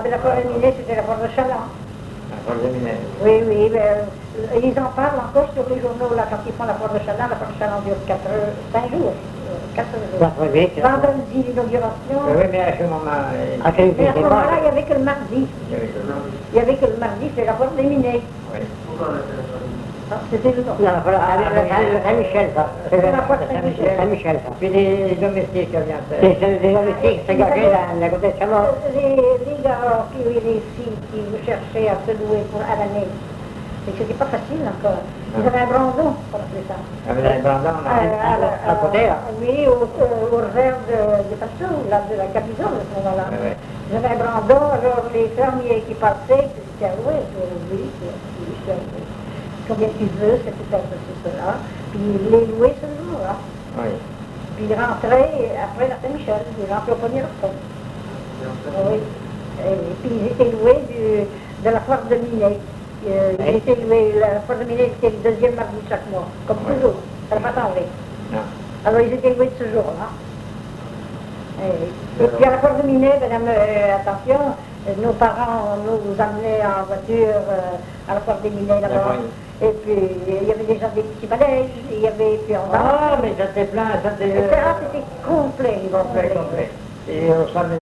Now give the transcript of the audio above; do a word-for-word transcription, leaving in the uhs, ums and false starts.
mais la foire de Minet, c'était la foire de Chaland. La foire de Minet. Oui, oui, mais, euh, ils en parlent encore sur les journaux, là, quand ils font la foire de Chaland. La foire de Chaland dure quatre, cinq jours. quatre jours. Vendredi, l'inauguration. Oui, mais à ce moment... À ce moment-là, il n'y avait que le mardi. Il n'y avait que le mardi, c'est la foire des Minet. Oui. C'était le nom. Non, voilà, Saint-Michel, ça. C'est la foire Saint-Michel. Saint-Michel, ça. Puis les domestiques qui viennent. C'est des domestiques, c'est gagé la côté de Chamon. Les, les gars, puis les filles qui cherchaient à se louer pour à l'année. Et c'était pas facile encore. Ils avaient un brandon pour appeler ça. Avec un brandon, là. Euh, à côté, là. Oui, au, au, au revers de, de Passau, là, de la capitale à ce moment-là. Oui, oui. Ils avaient un brandon, alors les fermiers qui passaient, c'était à louer, oui, oui, combien tu veux, c'était ça, c'est cela. Puis les louer ce jour-là. Oui. Puis ils rentraient après la Saint-Michel, ils rentraient au premier octobre. Oui. Et puis ils étaient loués du, de la foire de Minet. Euh, ils étaient loués, la foire de Minet était le deuxième mardi de chaque mois, comme Oui. toujours. Ça n'a pas changé. Non. Alors ils étaient loués de ce jour-là. Et, et puis à la foire de Minet, madame, euh, attention, euh, nos parents nous amenaient en voiture euh, à la foire de Minet là-bas. Oui. Et puis il y avait déjà des petits manèges, il y avait, puis on Ah, mais ça c'était plein, ça c'était... et cetera, c'était complet. Complet, complet. Et au samedi.